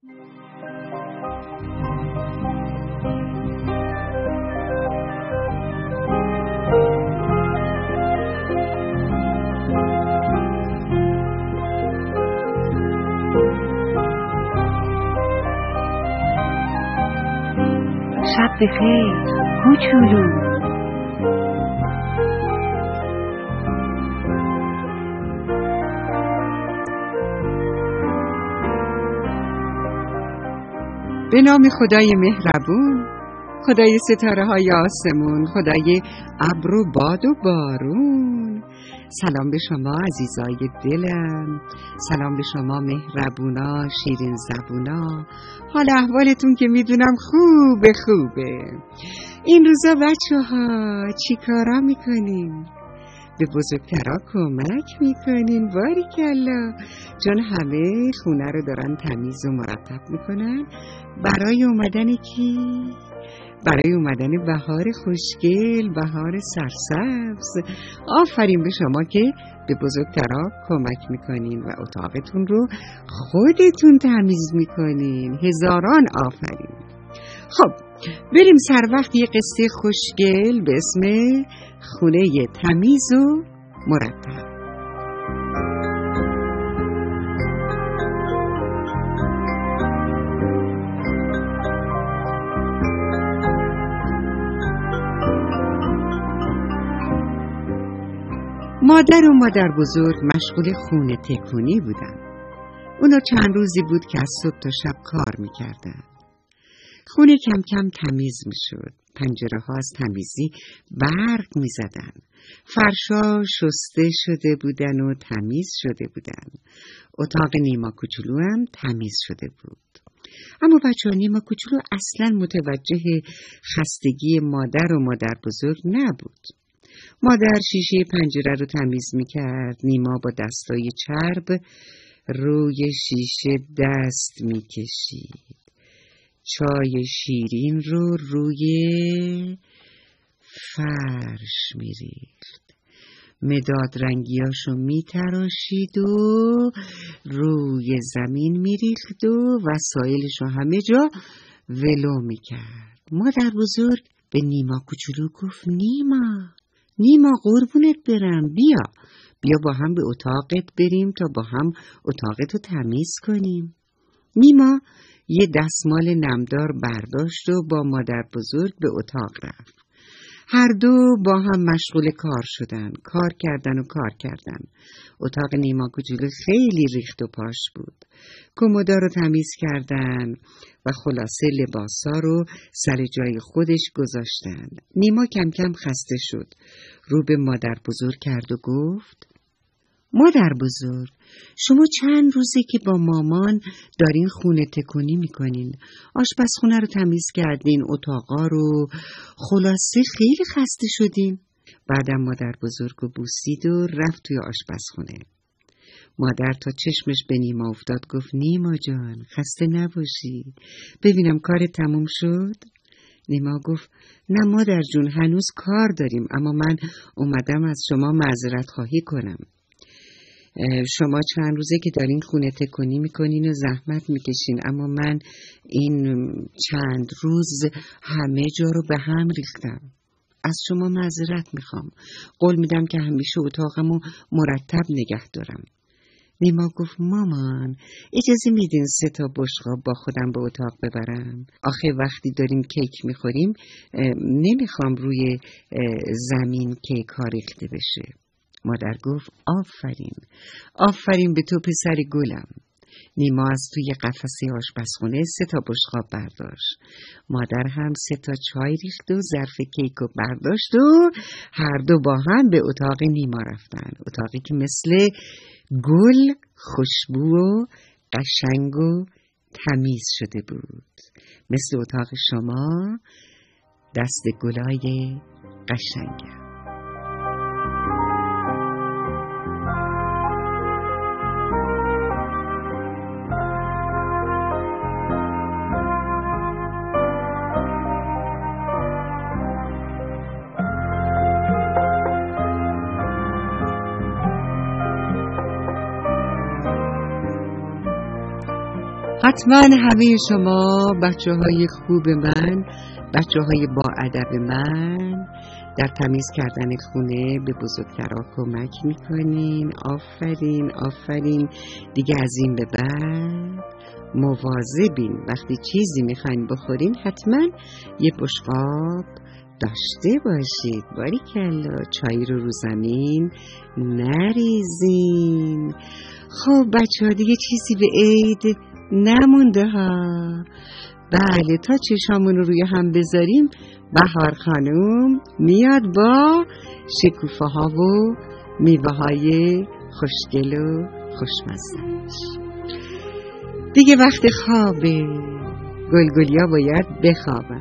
شب بخیر کوچولو. به نام خدای مهربون، خدای ستاره های آسمون، خدای ابر و باد و بارون. سلام به شما عزیزای دلم، سلام به شما مهربونا، شیرین زبونا. حال احوالتون که میدونم خوبه. این روزا بچه ها چی کارا میکنین؟ به بزرگترا کمک میکنین؟ باریکلا. چون همه خونه رو دارن تمیز و مرتب میکنن برای اومدن کی؟ برای اومدن بهار خوشگل، بهار سرسبز. آفرین به شما که به بزرگترا کمک میکنین و اتاقتون رو خودتون تمیز میکنین. هزاران آفرین. خب بریم سر وقت یه قصه خوشگل به اسم خونه تمیز و مرتب. مادر و مادر بزرگ مشغول خونه تکونی بودن. اونا چند روزی بود که از صبح تا شب کار میکردن. خونه کم کم تمیز میشد. پنجره ها از تمیزی برق میزدن. فرشا شسته شده بودن و تمیز شده بودن. اتاق نیما کوچولو هم تمیز شده بود. اما بچه ها، نیما کوچولو اصلا متوجه خستگی مادر و مادر بزرگ نبود. مادر شیشه پنجره رو تمیز میکرد. نیما با دستای چرب روی شیشه دست میکشید. چای شیرین رو روی فرش میریخت. مداد رنگیاشو میتراشید و روی زمین میریخت و وسایلشو همه جا ولو میکرد. مادر بزرگ به نیما کوچولو گفت نیما قربونت برم، بیا با هم به اتاقت بریم تا با هم اتاقتو تمیز کنیم. نیما یه دستمال نمدار برداشت و با مادر بزرگ به اتاق رفت. هر دو با هم مشغول کار شدن. کار کردن. اتاق نیما کوچولو خیلی ریخت و پاش بود. کمودا رو تمیز کردن و خلاصه لباسا رو سر جای خودش گذاشتن. نیما کم کم خسته شد. رو به مادر بزرگ کرد و گفت: مادر بزرگ، شما چند روزه که با مامان دارین خونه تکونی میکنین. آشپزخونه رو تمیز کردین، اتاقا رو، خلاصه خیلی خسته شدین. بعدم مادر بزرگ رو بوسید و رفت توی آشپزخونه. مادر تا چشمش به نیما افتاد گفت: نیما جان، خسته نباشی، ببینم کار تموم شد؟ نیما گفت: نه مادر جون، هنوز کار داریم، اما من اومدم از شما معذرت خواهی کنم. شما چند روزه که دارین خونه تکونی میکنین و زحمت میکشین، اما من این چند روز همه جا رو به هم ریختم. از شما معذرت میخوام. قول میدم که همیشه اتاقمو مرتب نگه دارم. نیما گفت: مامان، اجازه میدین 3 تا بشقاب با خودم به اتاق ببرم؟ آخه وقتی داریم کیک میخوریم نمیخوام روی زمین کیک ها ریخته بشه. مادر گفت: آفرین به تو پسر گلم. نیما از توی قفسه آشپزخونه 3 تا بشقاب برداشت. مادر هم 3 تا چای ریخت و ظرف کیکو برداشت و هر دو با هم به اتاق نیما رفتن. اتاقی که مثل گل خوشبو و قشنگ و تمیز شده بود. مثل اتاق شما دست گلای قشنگه. حتما همه شما بچه‌های خوب من، بچه‌های با ادب من در تمیز کردن خونه به بزرگترها کمک میکنین. آفرین آفرین. دیگه از این به بعد مواظبین، وقتی چیزی میخواین بخورین حتما یه بشقاب داشته باشید. باریکلا. چای رو زمین نریزین. خب بچه ها دیگه چیزی به عید نمونده ها. بله تا چشامون رو روی هم بذاریم بهار خانوم میاد با شکوفه ها و میوه های خوشگل و خوشمزه‌اش. دیگه وقت خوابه. گلگلیا باید بخوابن.